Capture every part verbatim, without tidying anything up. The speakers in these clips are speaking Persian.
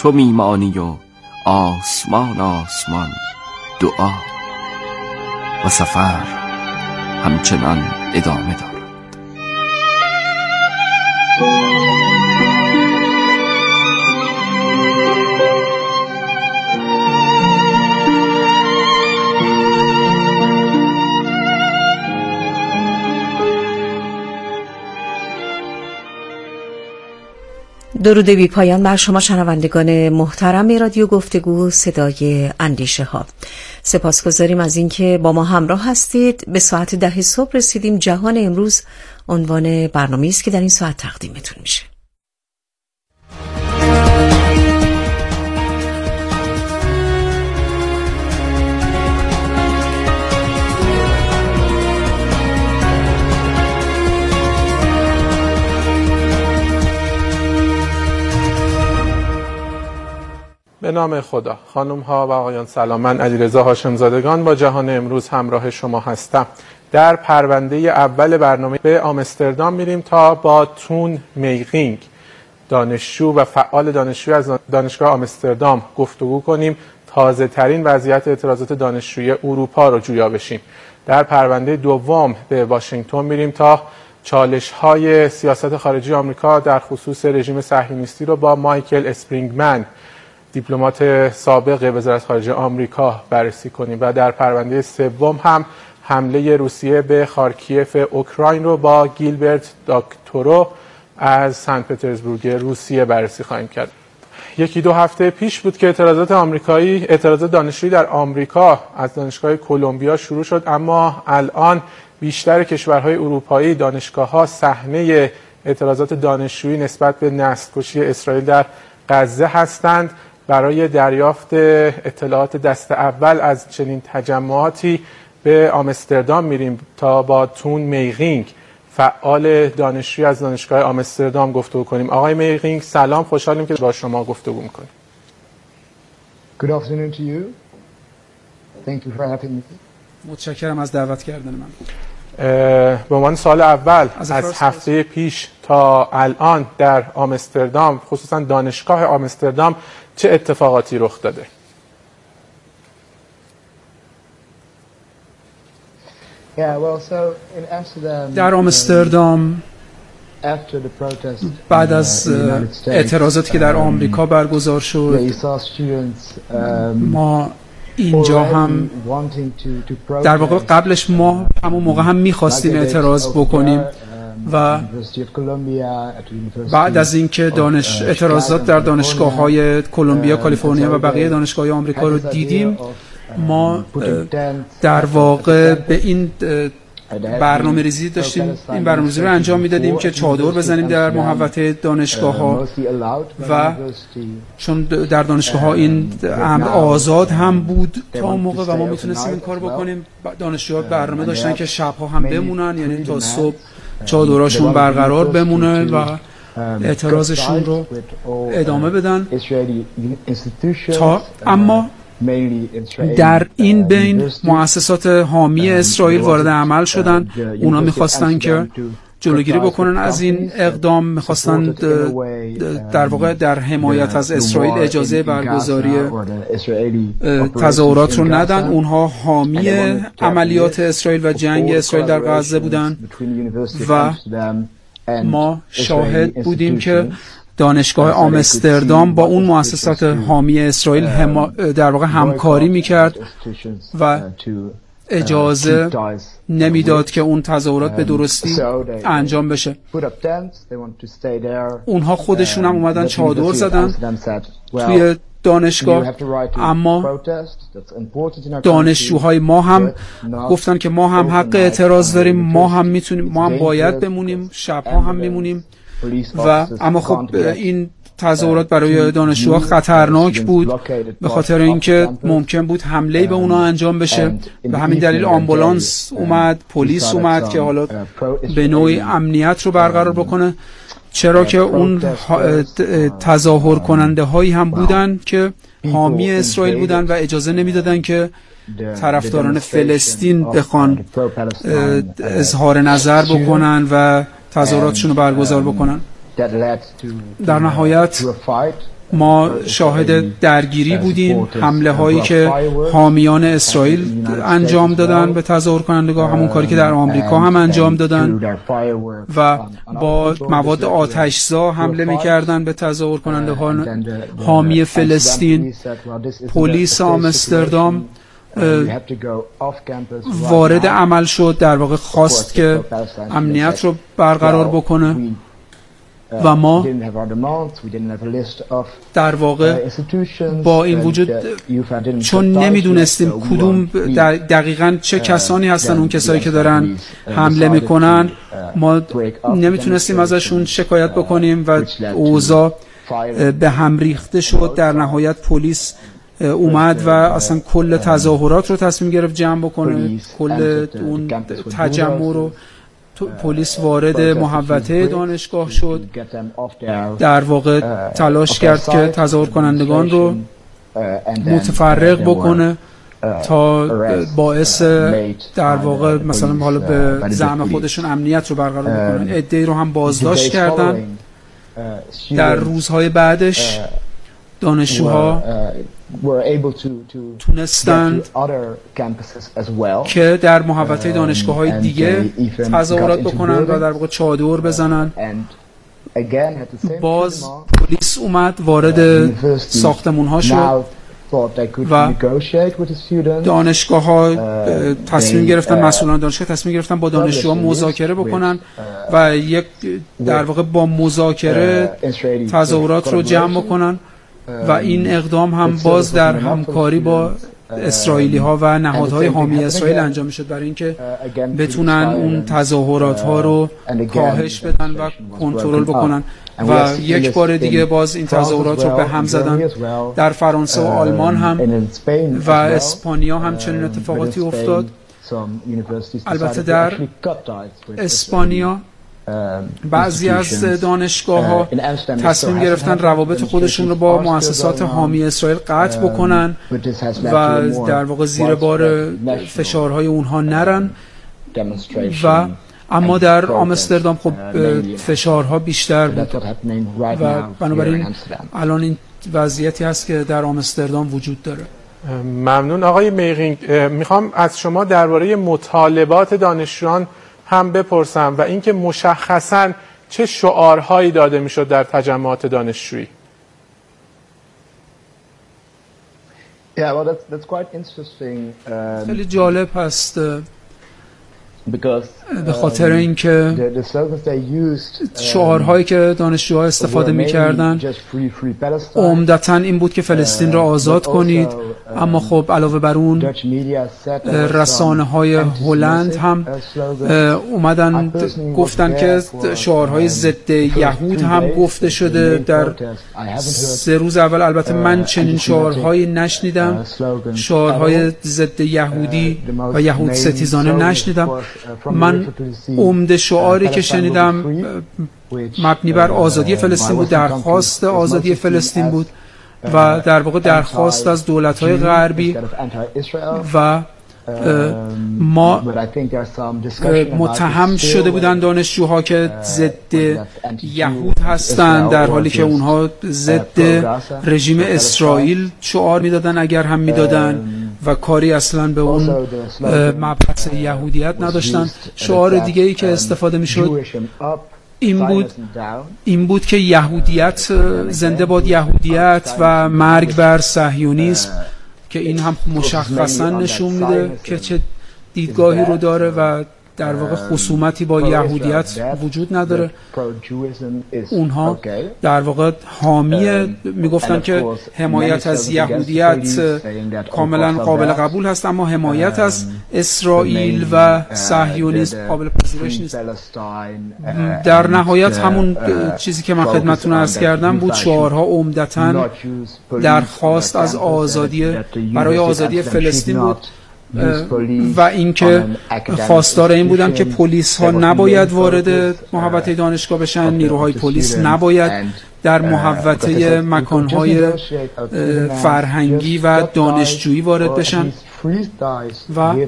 تو میمانی و آسمان آسمان دعا و سفر همچنان ادامه دارد. درود بی پایان بر شما شنوندگان محترم رادیو گفتگو صدای اندیشه ها. سپاسگزاریم از اینکه با ما همراه هستید. به ساعت ده صبح رسیدیم. جهان امروز عنوان برنامه‌ای است که در این ساعت تقدیمتون میشه. به نام خدا. خانم ها و آقایان سلام. من علیرضا هاشمزادگان با جهان امروز همراه شما هستم. در پرونده اول برنامه به آمستردام میریم تا با تون میغینگ، دانشجو و فعال دانشجوی از دانشگاه آمستردام گفتگو کنیم. تازه ترین وضعیت اعتراضات دانشجویی اروپا رو جویا بشیم. در پرونده دوم به واشنگتن میریم تا چالش های سیاست خارجی آمریکا در خصوص رژیم صهیونیستی رو با مایکل اسپرینگمن، دیپلمات سابق وزارت خارجه آمریکا، بررسی کنیم. و در پرونده سوم هم حمله روسیه به خارکیف اوکراین رو با گیلبرت داکتورو از سن پترزبورگ روسیه بررسی خواهیم کرد. یکی دو هفته پیش بود که اعتراضات آمریکایی، اعتراضات دانشجویی در آمریکا از دانشگاه کلمبیا شروع شد، اما الان بیشتر کشورهای اروپایی دانشگاه‌ها صحنه اعتراضات دانشجویی نسبت به نسل‌کشی اسرائیل در غزه هستند. برای دریافت اطلاعات دست اول از چنین تجمعاتی به آمستردام میریم تا با تون میغینگ، فعال دانشجوی از دانشگاه آمستردام، گفتگو کنیم. آقای میغینگ سلام، خوشحالیم که با شما گفتگو میکنیم. Good afternoon to you. Thank you for having me. متشکرم از دعوت کردن من. به عنوان سال اول از, از هفته پیش تا الان در آمستردام، خصوصا دانشگاه آمستردام، چه اتفاقاتی رخ داده؟ Yeah, well, so in Amsterdam, در آمستردام بعد از اعتراضاتی که در آمریکا برگزار شد، ما اینجا هم در واقع قبلش ما همون موقع هم می‌خواستیم اعتراض بکنیم و بعد از اینکه دانش اعتراضات در دانشگاه‌های کلمبیا، کالیفرنیا و بقیه دانشگاه‌های آمریکا رو دیدیم، ما در واقع به این برنامه ریزی داشتیم، این برنامه ریزی رو انجام میدادیم که چادر بزنیم در محوطه دانشگاه ها و چون در دانشگاه ها این امر آزاد هم بود تا اون موقع و ما میتونستیم این کار بکنیم. دانشجوها برنامه داشتن که شبها هم بمونن، یعنی تا صبح چادراشون برقرار بمونه و اعتراضشون رو ادامه بدن. تا اما در این بین مؤسسات حامی اسرائیل وارد عمل شدن. اونا میخواستن که جلوگیری بکنن از این اقدام، میخواستن در واقع در حمایت از اسرائیل اجازه برگزاری تظاهرات رو ندن. اونها حامی عملیات اسرائیل و جنگ اسرائیل در غزه بودن و ما شاهد بودیم که دانشگاه آمستردام با اون مؤسسات حامی اسرائیل هم در واقع همکاری میکرد و اجازه نمیداد که اون تظاهرات به درستی انجام بشه. اونها خودشون هم اومدن چادر زدن توی دانشگاه، اما دانشجوهای ما هم گفتن که ما هم حق اعتراض داریم، ما هم میتونیم، ما هم باید بمونیم، شبها هم میمونیم. و اما خب این تظاهرات برای دانشجوها خطرناک بود به خاطر اینکه ممکن بود حمله به اونا انجام بشه. به همین دلیل آمبولانس اومد، پلیس اومد که حالا به نوعی امنیت رو برقرار بکنه، چرا که اون تظاهر کننده هایی هم بودن که حامی اسرائیل بودن و اجازه نمیدادن که طرفداران فلسطین بخوان اظهار نظر بکنن و تظاهراتشون رو برگزار بکنن. در نهایت ما شاهد درگیری بودیم، حمله هایی که حامیان اسرائیل انجام دادن به تظاهر کنندگان، همون کاری که در آمریکا هم انجام دادن و با مواد آتشزا حمله میکردن به تظاهر کنندگان حامی فلسطین. پلیس آمستردام وارد عمل شد، در واقع خواست که امنیت رو برقرار بکنه و ما در واقع با این وجود چون نمیدونستیم کدوم دقیقاً چه کسانی هستن اون کسایی که دارن حمله میکنن، ما نمیتونستیم ازشون شکایت بکنیم و اوضاع به هم ریخته شد. در نهایت پلیس اومد و اصلا کل تظاهرات رو تصمیم گرفت جمع بکنه، کل اون تجمع رو. پلیس وارد محوطه دانشگاه شد، در واقع تلاش کرد که تظاهر کنندگان رو متفرق بکنه تا باعث در واقع مثلا حالا به زعم خودشون امنیت رو برقرار بکنن. عده‌ای رو هم بازداشت کردن. در روزهای بعدش دانشجوها تونستند که در محوطه دانشگاه‌های دیگه تظاهرات بکنن و در واقع چادر بزنن. باز پلیس اومد وارد ساختمون‌ها شد و دانشگاه‌ها تصمیم گرفتن، مسئولان دانشگاه تصمیم گرفتن با دانشجوها مذاکره بکنن و یک در واقع با مذاکره تظاهرات رو جمع بکنن و این اقدام هم باز در همکاری با اسرائیلی ها و نهادهای حامی اسرائیل انجام شد برای اینکه بتونن اون تظاهرات ها رو کاهش بدن و کنترل بکنن و یک بار دیگه باز این تظاهرات رو به هم زدن. در فرانسه و آلمان هم و اسپانیا هم چنین اتفاقاتی افتاد. البته در اسپانیا بعضی از دانشگاه‌ها تصمیم گرفتن روابط خودشون رو با مؤسسات حامی اسرائیل قطع بکنن و در واقع زیر بار فشارهای اونها نرن و اما در آمستردام خب فشارها بیشتر بود و بنابراین الان این وضعیتی هست که در آمستردام وجود داره. ممنون آقای میغینگ. میخوام از شما درباره مطالبات دانشجویان هم بپرسم و اینکه مشخصاً چه شعارهایی داده میشد در تجمعات دانشجویی. خیلی جالب هست به خاطر اینکه شعارهایی که دانشجوها استفاده می‌کردن عمدتاً این بود که فلسطین را آزاد کنید، اما خب علاوه بر اون رسانه‌های هلند هم اومدن گفتن که شعارهای ضد یهود هم گفته شده. در سه روز اول البته من چنین شعارهایی نشنیدم، شعارهای ضد یهودی و یهود ستیزانه نشنیدم. من عمده شعاری که شنیدم مبنی بر آزادی فلسطین بود، درخواست آزادی فلسطین بود و در واقع درخواست از دولت‌های غربی و ما متهم شده بودن دانشجوها که ضد یهود هستند در حالی که اونها ضد رژیم اسرائیل شعار میدادن اگر هم میدادن و کاری اصلا به اون مبحث یهودیت نداشتن. شعار دیگه ای که استفاده میشد این بود این بود که یهودیت زنده باد یهودیت و مرگ بر صهیونیسم، که این هم مشخصا نشون میده که چه دیدگاهی رو داره و در واقع خصومتی با یهودیت وجود نداره. اونها در واقع حامی میگفتن که حمایت از یهودیت کاملا قابل قبول هست، اما حمایت از اسرائیل و صهیونیسم قابل پذیرش نیست. در نهایت همون چیزی که من خدمتتون عرض کردم بود، شعارها عمدتاً درخواست از آزادی برای آزادی فلسطین بود و اینکه خواستار این بودن که پلیس ها نباید وارد محوطه دانشگاه بشن، نیروهای پلیس نباید در محوطه مکانهای فرهنگی و دانشجویی وارد بشن و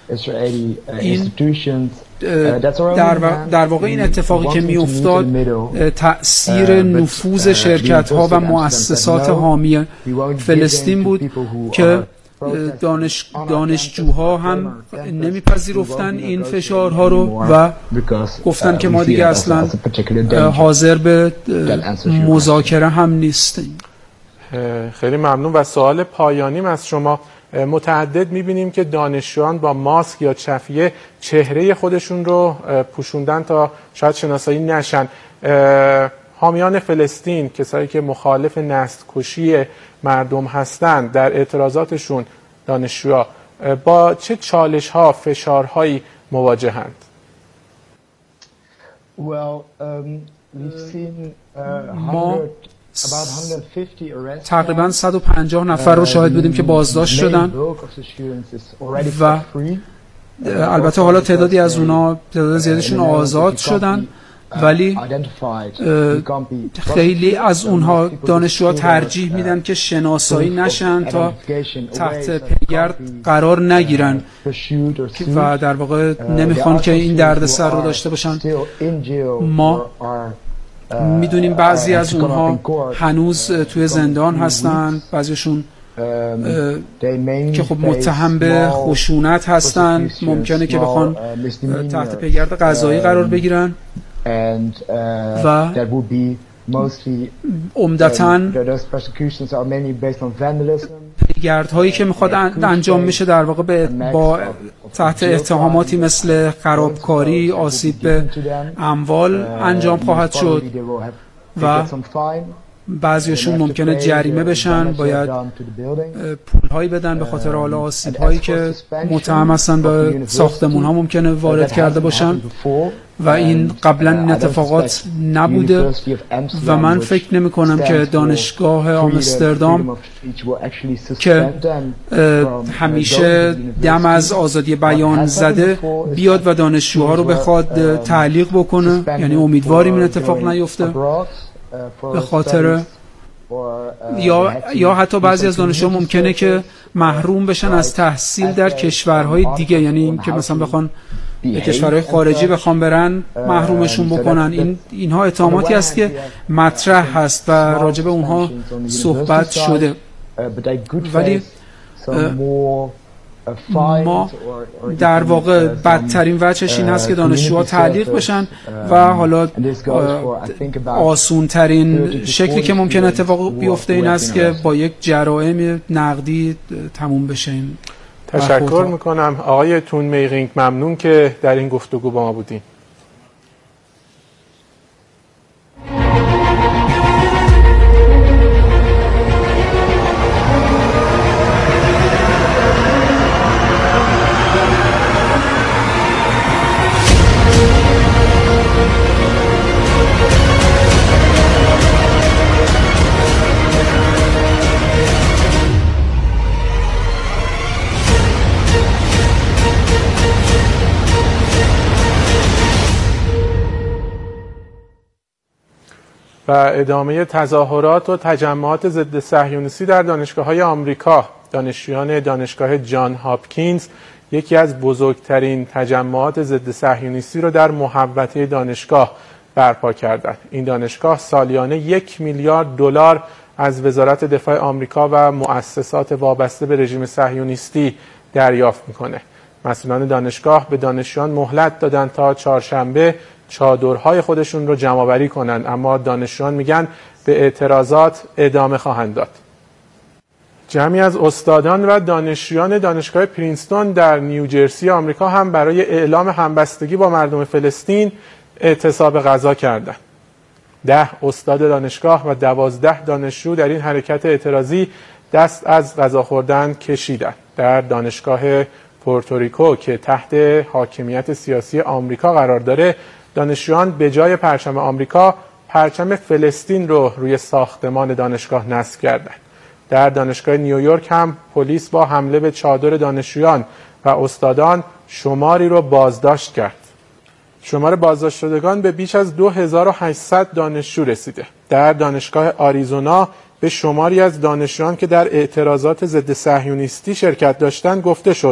این در, در واقع این اتفاقی که می افتاد تأثیر نفوذ شرکت ها و مؤسسات حامی فلسطین بود که دانش دانشجوها هم نمیپذیرفتن این فشارها رو و گفتن که ما دیگه اصلا حاضر به مذاکره هم نیستیم. خیلی ممنون. و سوال پایانیم از شما، متعدد میبینیم که دانشجویان با ماسک یا چفیه چهره خودشون رو پوشوندن تا شاید شناسایی نشن. حامیان فلسطین، کسایی که مخالف نسل کشی مردم هستند، در اعتراضاتشون دانشجوها با چه چالش ها، فشارهایی مواجهند؟ ما تقریبا صد و پنجاه نفر رو شاهد بودیم که بازداشت شدن و البته حالا تعدادی از اونا، تعداد زیادشون آزاد شدن، ولی خیلی از اونها دانشجوها ترجیح میدن که شناسایی نشن تا تحت پیگرد قرار نگیرن و در واقع نمیخوان که این دردسر رو داشته باشن. ما میدونیم بعضی از اونها هنوز توی زندان هستن، بعضیشون که خب متهم به خشونت هستن، ممکنه که بخوان تحت پیگرد قضایی قرار بگیرن و عمدتاً پیگردهایی که میخواد انجام میشه در واقع با تحت اتهاماتی مثل خرابکاری، آسیب به اموال انجام خواهد شد و بعضیشون ممکنه جریمه بشن، باید پولهایی بدن به خاطر حالا آسیب‌هایی که متهم هستن به ساختمان‌ها ممکنه وارد کرده باشن و این قبلا این اتفاقات نبوده و من فکر نمی کنم که دانشگاه آمستردام که همیشه دم از آزادی بیان زده بیاد و دانشجوها رو بخواد تعلیق بکنه. یعنی امیدواریم این اتفاق نیفته، به خاطر یا یا حتی بعضی از دانشجوها ممکنه که محروم بشن از تحصیل در کشورهای دیگه، یعنی این که مثلا بخوان به کشورهای خارجی بخوان برن محرومشون بکنن. این اینها اتهاماتی است که مطرح هست و راجع به اونها صحبت شده، ولی ما در واقع بدترین وجهش این هست که دانشجوها تعلیق بشن و حالا آسون ترین شکلی که ممکن اتفاق بیفته این است که با یک جرایم نقدی تموم بشه. این تشکر میکنم آقای تون میرینگ، ممنون که در این گفتگو با ما بودین. و ادامه تظاهرات و تجمعات ضد صهیونیستی در دانشگاه‌های آمریکا. دانشجویان دانشگاه جان هاپکینز یکی از بزرگترین تجمعات ضد صهیونیستی را در محوطه دانشگاه برپا کردند. این دانشگاه سالیانه یک میلیارد دلار از وزارت دفاع آمریکا و مؤسسات وابسته به رژیم صهیونیستی دریافت میکنه. مسئولان دانشگاه به دانشجویان مهلت دادن تا چهارشنبه چادرهای خودشون رو جمع‌آوری کنن، اما دانشجویان میگن به اعتراضات ادامه خواهند داد. جمعی از استادان و دانشجویان دانشگاه پرینستون در نیوجرسی آمریکا هم برای اعلام همبستگی با مردم فلسطین اعتصاب غذا کردند. ده استاد دانشگاه و دوازده دانشجو در این حرکت اعتراضی دست از غذا خوردن کشیدند. در دانشگاه پورتوریکو که تحت حاکمیت سیاسی آمریکا قرار داره، دانشجویان به جای پرچم آمریکا پرچم فلسطین رو روی ساختمان دانشگاه نصب کردند. در دانشگاه نیویورک هم پلیس با حمله به چادر دانشجویان و استادان شماری رو بازداشت کرد. شمار بازداشت شدگان به بیش از دو هزار و هشتصد دانشجو رسیده. در دانشگاه آریزونا به شماری از دانشجویان که در اعتراضات ضد صهیونیستی شرکت داشتند گفته شد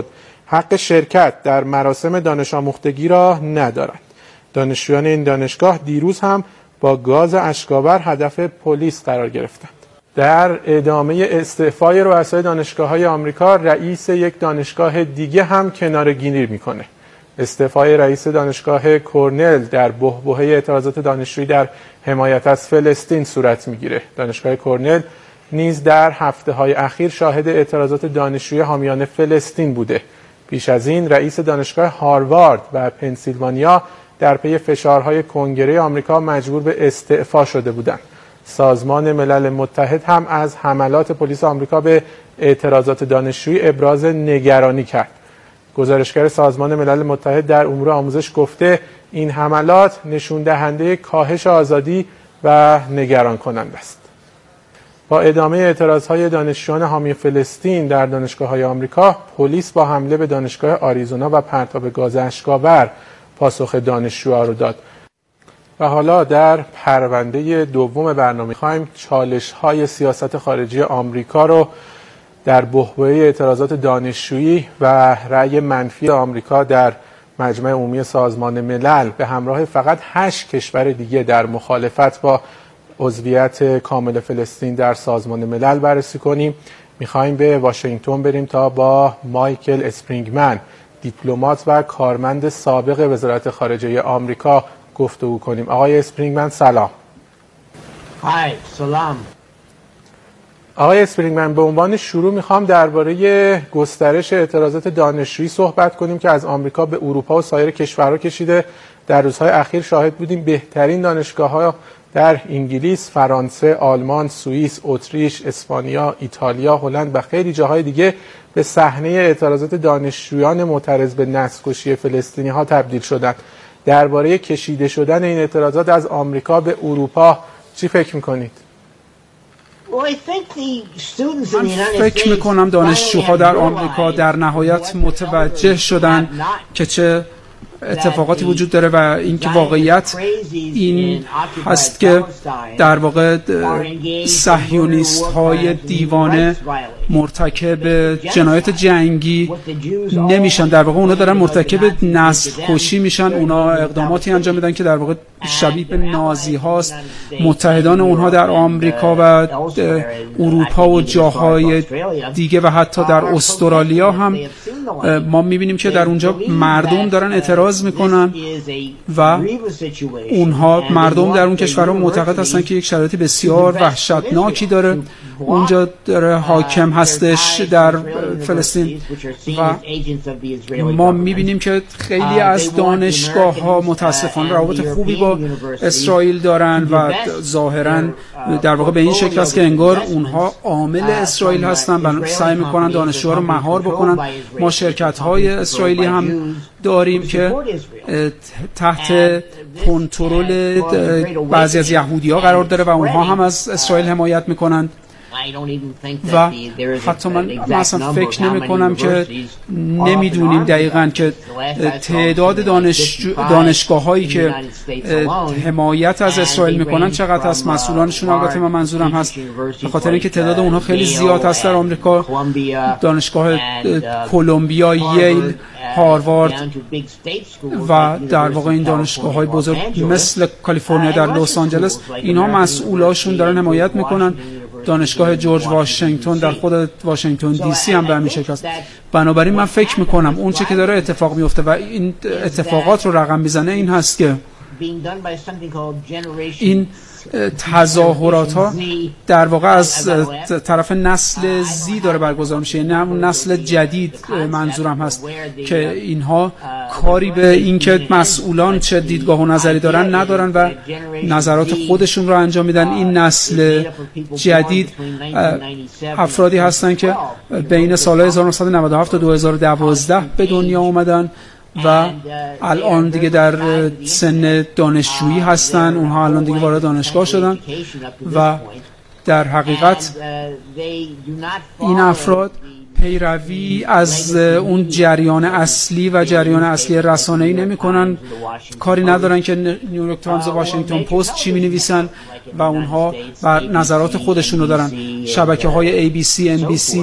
حق شرکت در مراسم دانش آموختگی را ندارند. دانشجویان این دانشگاه دیروز هم با گاز اشک‌آور هدف پلیس قرار گرفتند. در ادامه استعفای رؤسای دانشگاه‌های آمریکا، رئیس یک دانشگاه دیگه هم کناره‌گیری میکنه. استعفای رئیس دانشگاه کرنل در بحبوحه اعتراضات دانشجویی در حمایت از فلسطین صورت میگیره. دانشگاه کرنل نیز در هفته‌های اخیر شاهد اعتراضات دانشجویی حامیان فلسطین بوده. پیش از این رئیس دانشگاه هاروارد و پنسیلوانیا در پی فشارهای کنگره آمریکا مجبور به استعفا شده بودند. سازمان ملل متحد هم از حملات پلیس آمریکا به اعتراضات دانشجویی ابراز نگرانی کرد. گزارشگر سازمان ملل متحد در امور آموزش گفته این حملات نشون دهنده کاهش آزادی و نگران کننده است. با ادامه اعتراضهای دانشجویان حامی فلسطین در دانشگاه‌های آمریکا، پلیس با حمله به دانشگاه آریزونا و پرتاب گاز اشک‌آور پاسخ دانشجوها را داد. و حالا در پرونده دوم برنامه خواهیم چالش‌های سیاست خارجی آمریکا رو در بحبوحه اعتراضات دانشجویی و رأی منفی آمریکا در مجمع عمومی سازمان ملل به همراه فقط هشت کشور دیگه در مخالفت با عضویت کامل فلسطین در سازمان ملل بررسی کنیم. می‌خوایم به واشنگتن بریم تا با مایکل اسپرینگمن، دیپلمات و کارمند سابق وزارت خارجه آمریکا گفتگو کنیم. آقای اسپرینگمن سلام. های سلام. آقای اسپرینگمن، به عنوان شروع میخوام درباره گسترش اعتراضات دانشجویی صحبت کنیم که از آمریکا به اروپا و سایر کشورها کشیده. در روزهای اخیر شاهد بودیم بهترین دانشگاه‌ها در انگلیس، فرانسه، آلمان، سوئیس، اتریش، اسپانیا، ایتالیا، هلند و خیلی جاهای دیگه به صحنه اعتراضات دانشجویان معترض به نسل‌کشی فلسطینی‌ها تبدیل شدند. درباره کشیده شدن این اعتراضات از آمریکا به اروپا چی فکر می‌کنید؟ من فکر میکنم دانشجوها در آمریکا در نهایت متوجه شدن که چه اتفاقاتی وجود داره و اینکه واقعیت این هست که در واقع صهیونیست های دیوانه مرتکب جنایت جنگی نمیشن، در واقع اونا دارن مرتکب نسل کشی میشن. اونا اقداماتی انجام میدن که در واقع شبیه به نازی هاست. متحدان اونها در آمریکا و اروپا و جاهای دیگه و حتی در استرالیا هم ما میبینیم که در اونجا مردم دارن اعتراض میکنن و اونها مردم در اون کشورها معتقد هستن که یک شرایط بسیار وحشتناکی داره اونجا داره حاکم هستش در فلسطین و ما میبینیم که خیلی از دانشگاه ها متاسفانه روابط خوبی با اسرائیل دارن و ظاهرا در واقع به این شکل است که انگار اونها عامل اسرائیل هستن و سعی میکنن دانشجوها رو مهار بکنن. ما شرکت های اسرائیلی هم داریم که تحت کنترل بعضی از یهودی ها قرار داره و اونها هم از اسرائیل حمایت میکنند و حتی من مثلا فکر نمی کنم که نمیدونیم دقیقاً که تعداد دانش دانشگاه هایی که حمایت از اسرائیل میکنن چقدر از مسئولانشون. البته من منظورم هست به خاطر اینکه تعداد اونها خیلی زیاد هست در آمریکا. دانشگاه کلمبیا، ییل، هاروارد و در واقع این دانشگاه های بزرگ مثل کالیفرنیا در لس آنجلس، اینها مسئولاشون دارن حمایت میکنن. دانشگاه جورج واشنگتن در خود واشنگتن دی سی هم به همین شکل است. بنابراین من فکر میکنم اون چه که داره اتفاق میفته و این اتفاقات رو رقم میزنه این هست که این تظاهرات ها در واقع از طرف نسل زی داره برگزار میشه، نه اون نسل جدید. منظورم هست که اینها کاری به این که مسئولان چه دیدگاه و نظری دارن ندارن و نظرات خودشون رو انجام میدن. این نسل جدید افرادی هستن که بین سال هزار و نهصد و نود و هفت تا دو هزار و دوازده به دنیا اومدن و الان دیگه در سن دانشجویی هستن. اونها الان دیگه وارد دانشگاه شدن و در حقیقت این افراد پیروی از اون جریان اصلی و جریان اصلی رسانه‌ای نمی‌کنن. کاری ندارن که نیویورک تایمز و واشنگتن پست چی می‌نویسن و اونها و نظرات خودشونو دارن. شبکه‌های ای بی سی، ام بی سی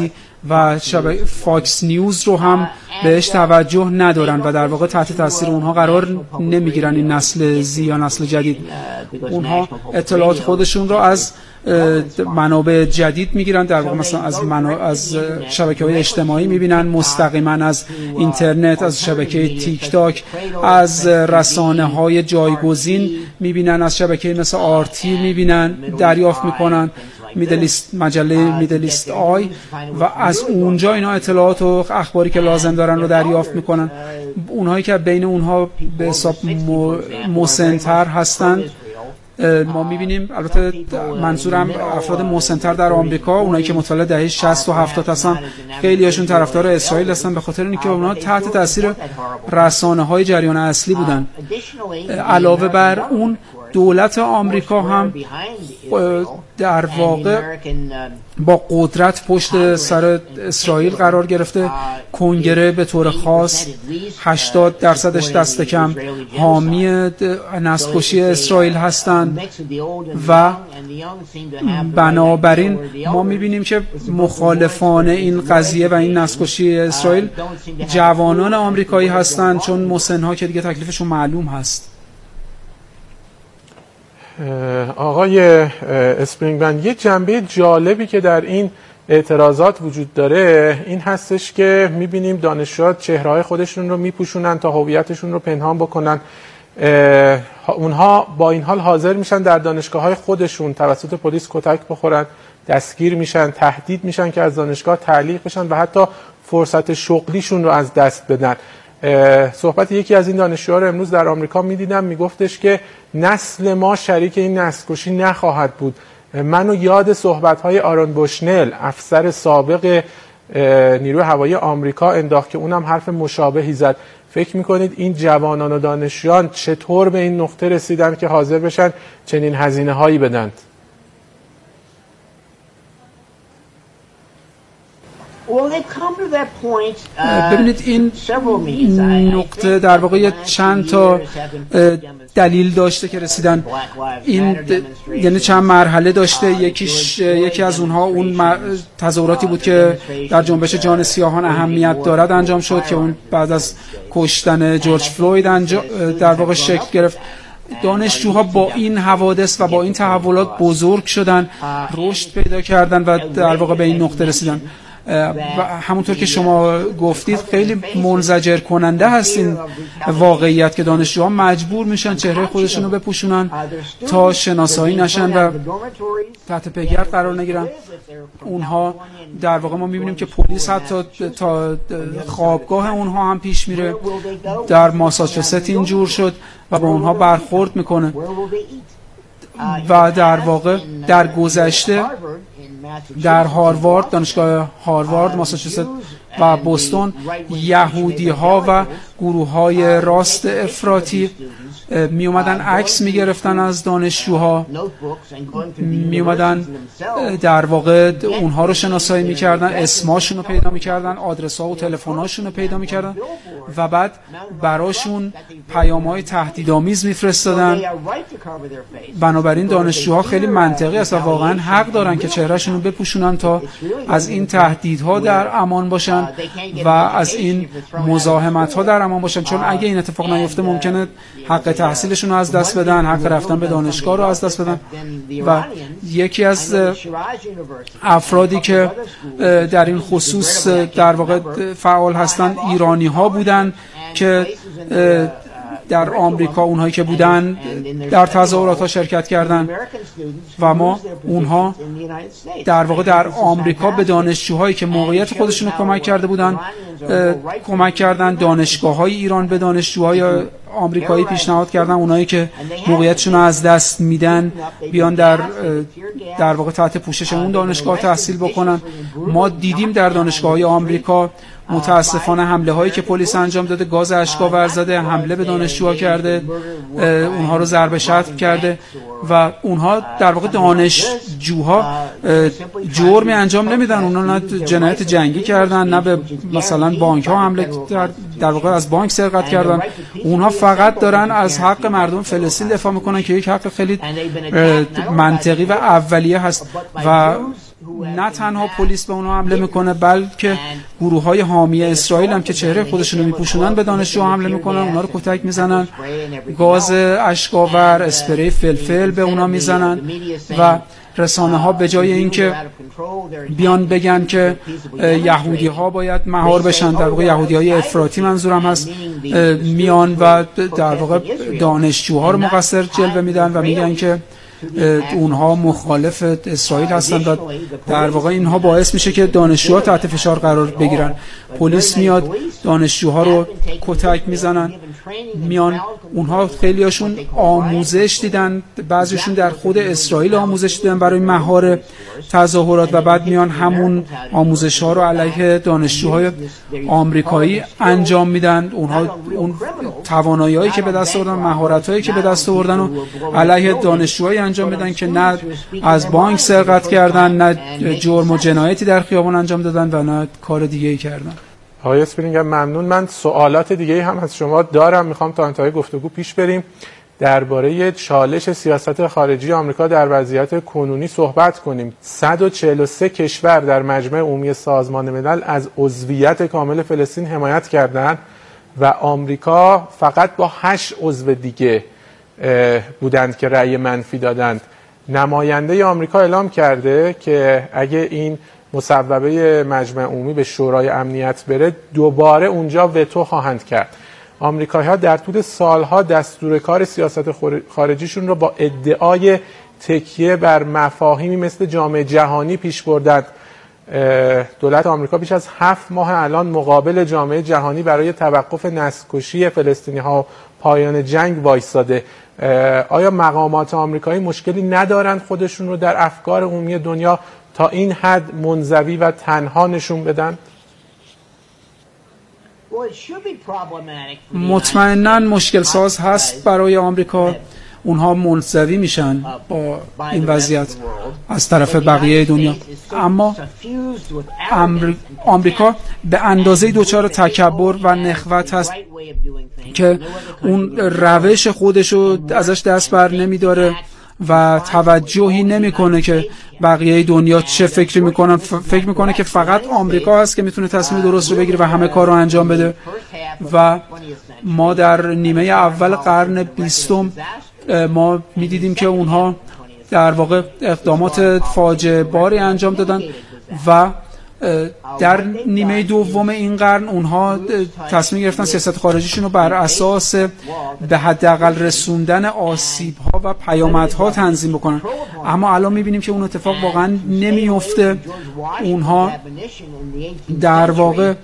و شبکه فاکس نیوز رو هم بهش توجه ندارن و در واقع تحت تاثیر اونها قرار نمیگیرن. این نسل زی یا نسل جدید، اونها اطلاعات خودشون رو از منابع جدید میگیرن، در واقع مثلا از منو... از شبکه‌های اجتماعی میبینن، مستقیما از اینترنت، از شبکه تیک تاک، از رسانه‌های جایگزین میبینن، از شبکه مثل آرتی میبینن، دریافت میکنن، میدلیست، مجله میدلیست آی، و از اونجا اینا اطلاعات و اخباری که لازم دارن رو دریافت میکنن. اونهایی که بین اونها به حساب مسن‌تر هستند ما میبینیم، البته منظورم افراد مسن‌تر در آمریکا، اونایی که مطالعه دهه شصت و هفتاد هستن، خیلی هاشون طرفدار اسرائیل هستن به خاطر اینکه اونها تحت تاثیر رسانه‌های جریان اصلی بودن. علاوه بر اون دولت آمریکا هم در واقع با قدرت پشت سر اسرائیل قرار گرفته. کنگره به طور خاص هشتاد درصدش دست کم حامی نسل‌کشی اسرائیل هستند و بنابراین ما می‌بینیم که مخالفان این قضیه و این نسل‌کشی اسرائیل جوانان آمریکایی هستند، چون مسن‌ها که دیگه تکلیفشون معلوم هست. آقای اسپرینگمن، یه جنبه جالبی که در این اعتراضات وجود داره این هستش که میبینیم دانشجوها چهره‌های خودشون رو میپوشونن تا هویتشون رو پنهان بکنن. اونها با این حال حاضر میشن در دانشگاه‌های خودشون توسط پلیس کتک بخورن، دستگیر میشن، تهدید میشن که از دانشگاه تعلیق بشن و حتی فرصت شغلیشون رو از دست بدن. صحبت یکی از این دانشجوها رو امروز در آمریکا میدیدم، میگفتش که نسل ما شریک این نسل‌کشی نخواهد بود. منو یاد صحبت‌های آرون بوشنل، افسر سابق نیروی هوایی آمریکا انداخت که اونم حرف مشابهی زد. فکر میکنید این جوانان و دانشجویان چطور به این نقطه رسیدن که حاضر بشن چنین هزینه هایی بدند؟ ببینید این نقطه در واقع چند تا دلیل داشته که رسیدن. این یعنی چند مرحله داشته. یکیش یکی از اونها اون تظاهراتی بود که در جنبش جان سیاهان اهمیت دارد انجام شد که اون بعد از کشتن جورج فلوید در واقع شکل گرفت. دانشجوها با این حوادث و با این تحولات بزرگ شدن، رشد پیدا کردن و در واقع به این نقطه رسیدن. و همونطور که شما گفتید خیلی منزجر کننده هست این واقعیت که دانشجوها مجبور میشن چهره خودشون رو بپوشونن تا شناسایی نشن و تحت پیگرد قرار نگیرن. اونها در واقع ما میبینیم که پلیس حتی تا خوابگاه اونها هم پیش میره. در ماساچوست اینجور شد و با اونها برخورد میکنه. و در واقع در گذشته در هاروارد، دانشگاه هاروارد، ماساچوست و بوستون، یهودی ها و گروه های راست افراطی می اومدن عکس می گرفتن از دانشجوها، می اومدن در واقع اونها رو شناسایی می کردن، اسماشون رو پیدا می کردن، آدرس ها و تلفن هاشون رو پیدا می کردن و بعد براشون پیام های تهدیدآمیز می فرستادن. بنابراین دانشجوها خیلی منطقی است و واقعا حق دارن که چهرهشون رو بپوشونن تا از این تهدیدها در امان باشن و از این مزاحمت ها در امان باشن، چون اگه این اتفاق نیفته ممکنه حق تحصیلشون رو از دست بدن، حق رفتن به دانشگاه رو از دست بدن. و یکی از افرادی که در این خصوص در واقع فعال هستن ایرانی ها بودن که در آمریکا اونهایی که بودن در تظاهرات ها شرکت کردن و ما اونها در واقع در آمریکا به دانشجوهایی که موقعیت خودشون رو کمک کرده بودن کمک کردن. دانشگاه های ایران به دانشجوهای آمریکایی پیشنهاد کردن اونایی که موقعیتشون رو از دست میدن بیان در در واقع تحت پوشش اون دانشگاه تحصیل بکنن. ما دیدیم در دانشگاه‌های آمریکا متاسفانه حمله هایی که پلیس انجام داده، گاز اشک‌آور زده، حمله به دانشجوها کرده، اونها رو ضرب شتم کرده و اونها در واقع دانشجوها جرمی انجام نمیدن. اونها نه جنایت جنگی کردن، نه به مثلا بانک ها حمله در, در واقع از بانک سرقت کردن. اونها فقط دارن از حق مردم فلسطین دفاع میکنن که یک حق خیلی منطقی و اولیه هست و نه تنها پلیس به اونها حمله میکنه بلکه گروه های حامی اسرائیل هم که چهره خودشون رو میپوشونن به دانشجو حمله میکنن، اونها رو کتک میزنن، گاز اشک‌آور، اسپری فلفل به اونها میزنن و رسانه ها به جای اینکه بیان بگن که یهودی ها باید مهار بشن، در واقع یهودی های افراطی منظورم هست، میان و در واقع دانشجوها رو مقصر جلوه میدن و میگن که اونها مخالف اسرائیل هستند و در واقع اینها باعث میشه که دانشجوها تحت فشار قرار بگیرن. پلیس میاد دانشجوها رو کتک میزنن، میان اونها خیلیاشون آموزش دیدن، بعضیشون در خود اسرائیل آموزش دیدن برای مهار تظاهرات و بعد میان همون آموزش ها رو علیه دانشجوهای آمریکایی انجام میدن. اونها اون توانایی‌هایی که به دست آوردن، مهارت‌هایی که به دست آوردن و علیه دانشجوهای انجام میدن که نه از بانک سرقت کردن، نه جرم و جنایتی در خیابان انجام دادن و نه کار دیگه‌ای کردن. آقای اسپرینگر ممنون. من سوالات دیگه هم از شما دارم، میخوام تا انتهای گفتگو پیش بریم. درباره چالش سیاست خارجی آمریکا در وضعیت کنونی صحبت کنیم. صد و چهل و سه کشور در مجمع عمومی سازمان ملل از عضویت کامل فلسطین حمایت کردند و آمریکا فقط با هشت عضو دیگه بودند که رأی منفی دادند. نماینده آمریکا اعلام کرده که اگه این مصوبه مجمع عمومی به شورای امنیت بره دوباره اونجا وتو خواهند کرد. آمریکایی‌ها در طول سالها دستور کار سیاست خارجیشون رو با ادعای تکیه بر مفاهیمی مثل جامعه جهانی پیش بردند. دولت آمریکا بیش از هفت ماه الان مقابل جامعه جهانی برای توقف نسل‌کشی فلسطینی‌ها پایان جنگ وایساده. آیا مقامات آمریکایی مشکلی ندارند خودشون رو در افکار عمومی دنیا تا این حد منزوی و تنها نشون بدن؟ مطمئناً مشکل ساز هست برای آمریکا، اونها منزوی میشن با این وضعیت از طرف بقیه دنیا، اما آمریکا به اندازه دچار تکبر و نخوت هست که اون روش خودشو ازش دست بر نمیداره و توجهی نمیکنه که بقیه دنیا چه فکری میکنن. فکر میکنه که فقط آمریکا هست که میتونه تصمیم درست رو بگیره و همه کار رو انجام بده. و ما در نیمه اول قرن بیستم ما میدیدیم که اونها در واقع اقدامات فاجعه باری انجام دادن و در نیمه دوم این قرن اونها تصمیم گرفتن سیاست خارجیشون رو بر اساس به حداقل رسوندن آسیب‌ها و پیامدها تنظیم بکنن، اما الان می‌بینیم که اون اتفاق واقعا نمی‌افته. اونها در واقع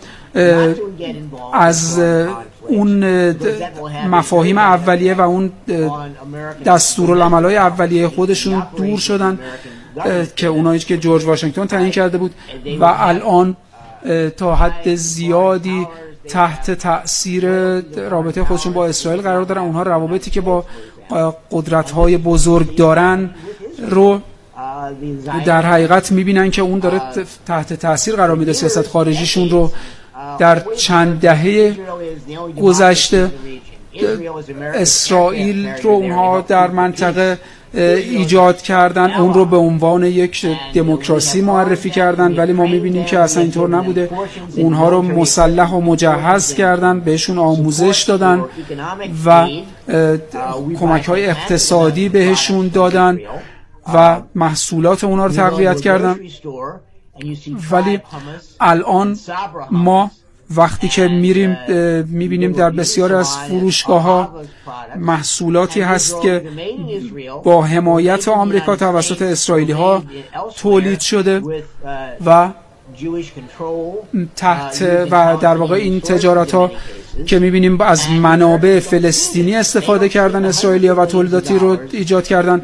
از اون مفاهیم اولیه و اون دستورالعمل‌های اولیه خودشون دور شدن که اونایی که جورج واشنگتن تعیین کرده بود و الان تا حد زیادی تحت تأثیر رابطه خودشون با اسرائیل قرار دارن. اونها روابطی که با قدرت‌های بزرگ دارن رو در حقیقت می‌بینن که اون داره تحت تأثیر قرار میده سیاست خارجیشون رو. در چند دهه گذشته اسرائیل رو اونها در منطقه ایجاد کردن، اون رو به عنوان یک دموکراسی معرفی کردن، ولی ما میبینیم که اصلا اینطور نبوده. اونها رو مسلح و مجهز کردن، بهشون آموزش دادن و کمک‌های اقتصادی بهشون دادن و محصولات اونها رو تقویت کردن. ولی الان ما وقتی که میریم میبینیم در بسیار از فروشگاه‌ها محصولاتی هست که با حمایت آمریکا توسط اسرائیلی‌ها تولید شده و تحت و در واقع این تجارت‌ها که می‌بینیم از منابع فلسطینی استفاده کردن اسرائیلی‌ها و تولیداتی رو ایجاد کردن،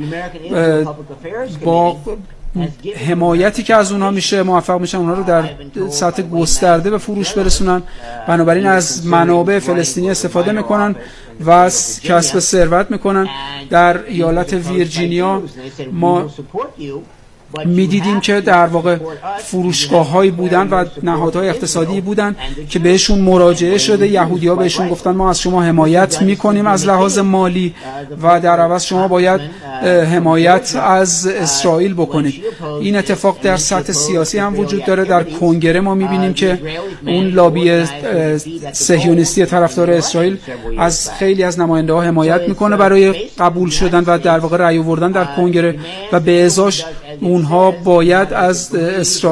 با حمایتی که از اونها میشه موفق میشن اونها رو در سطح گسترده به فروش برسونن. بنابراین از منابع فلسطینی استفاده میکنن و کسب ثروت میکنن. در ایالت ویرجینیا ما میدیدیم که در واقع فروشگاه‌هایی بودن و نهادهای اقتصادی بودن که بهشون مراجعه شده، یهودی‌ها بهشون گفتن ما از شما حمایت می‌کنیم از لحاظ مالی و در عوض شما باید حمایت از اسرائیل بکنید. این اتفاق در سطح سیاسی هم وجود داره. در کنگره ما می‌بینیم که اون لابی صهیونیستی طرفدار اسرائیل از خیلی از نماینده‌ها حمایت می‌کنه برای قبول شدن و در واقع رأی آوردن در کنگره و به ازاش اونها باید از اسرائیل